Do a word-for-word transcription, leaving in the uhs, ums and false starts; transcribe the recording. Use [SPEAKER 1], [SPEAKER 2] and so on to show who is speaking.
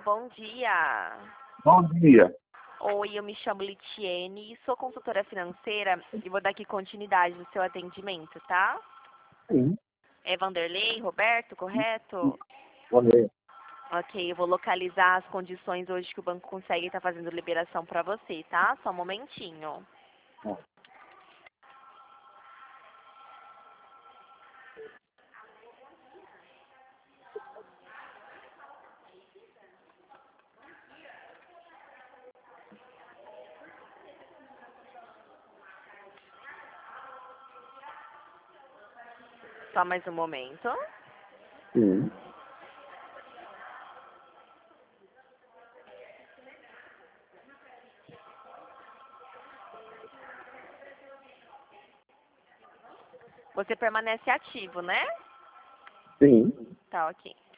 [SPEAKER 1] bom dia.
[SPEAKER 2] Bom dia.
[SPEAKER 1] Oi, eu me chamo Litiene, sou consultora financeira e vou dar aqui continuidade no seu atendimento, tá?
[SPEAKER 2] Sim.
[SPEAKER 1] É Vanderlei, Roberto, correto?
[SPEAKER 2] Bom dia.
[SPEAKER 1] Ok, eu vou localizar as condições hoje que o banco consegue estar fazendo liberação para você, tá? Só um momentinho. Só mais um momento.
[SPEAKER 2] Sim.
[SPEAKER 1] Você permanece ativo, né?
[SPEAKER 2] Sim.
[SPEAKER 1] Tá, ok.